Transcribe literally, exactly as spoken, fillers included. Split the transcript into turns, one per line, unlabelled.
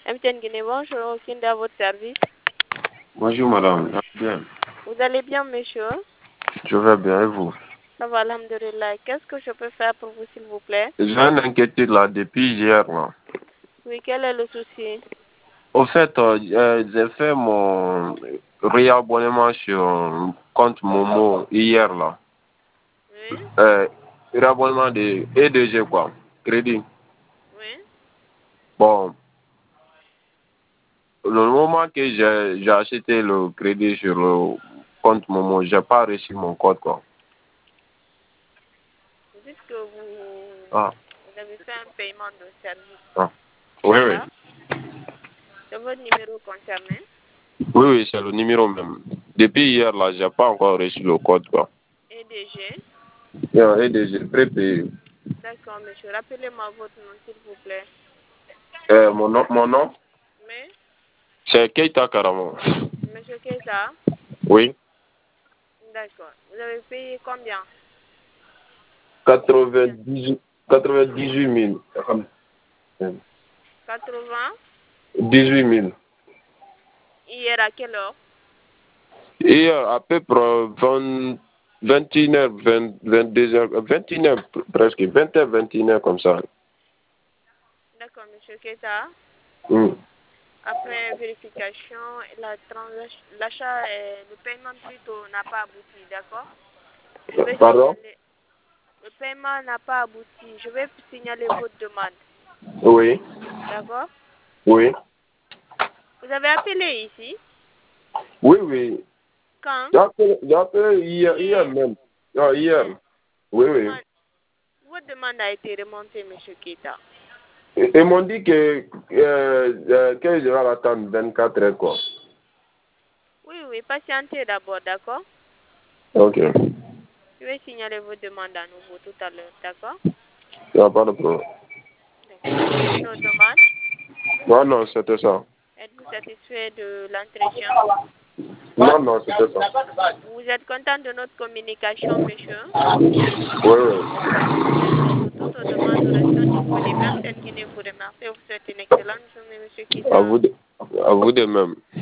M T N Guinée, bonjour, aucune à votre service.
Bonjour madame, bien.
Vous allez bien, monsieur?
Je vais bien et vous?
Ça va, alhamdulillah. Qu'est-ce que je peux faire pour vous, s'il vous plaît?
J'ai une inquiétude là depuis hier là.
Oui, quel est le souci?
Au fait, euh, euh, j'ai fait mon réabonnement sur compte Momo hier là.
Oui,
Euh, réabonnement de E deux G quoi, crédit.
oui.
Bon, le moment que j'ai j'ai acheté le crédit sur le compte Momo, j'ai pas reçu mon code quoi.
Vous dites que vous,
Ah,
vous avez fait un paiement de service.
ah. Oui, oui.
Ça, c'est votre numéro concerné?
Oui, oui, c'est le numéro même. Depuis hier là, j'ai pas encore reçu le code quoi.
E D G.
Bien, E deux G, prépayé.
D'accord, monsieur. Rappelez-moi votre nom, s'il vous plaît.
Euh, mon nom, mon nom
Mais,
c'est Keita Karamo.
monsieur Keita,
Oui.
d'accord. Vous avez payé combien?
quatre-vingt-dix-huit, quatre-vingt-dix-huit mille.
quatre-vingts.
dix-huit mille.
Hier à quelle heure?
Hier, à peu près vingt, vingt et une heures, vingt, vingt-deux heures, vingt et une heures presque, vingt heures, vingt et une heures comme ça.
D'accord, monsieur Keita.
Mm.
Après vérification, la transaction, l'achat, et le paiement plutôt n'a pas abouti, d'accord? Je vais
Pardon?
signaler. Le paiement n'a pas abouti. Je vais signaler votre demande,
Oui.
d'accord?
Oui.
Vous avez appelé ici?
Oui, oui.
Quand?
J'ai appelé, j'ai appelé hier, hier même. Ah, hier.
Hier.
Oui, oui.
Demande- Votre demande a été remontée, monsieur Keita.
Et- Ils m'ont dit que, euh, euh, que je vais attendre vingt-quatre heures, quoi.
Oui, oui, patientez d'abord, d'accord?
Ok.
Je vais signaler votre demande à nouveau tout à l'heure, d'accord?
Il n'y a pas de problème.
D'accord. Vous avez une autre demande?
Non, non, c'était ça.
Êtes-vous satisfait de l'entretien?
Non, non, c'était ça.
Vous êtes content de notre communication, monsieur?
Oui, oui.
Merci. Pour toutes vos demandes, nous restons disponibles. M T N Guinée vous remercie. Vous souhaite une excellente journée, monsieur
À
Kita.
vous de, à vous de même.